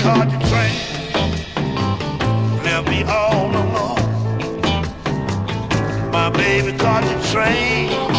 caught the train, left me all alone. My baby caught the train,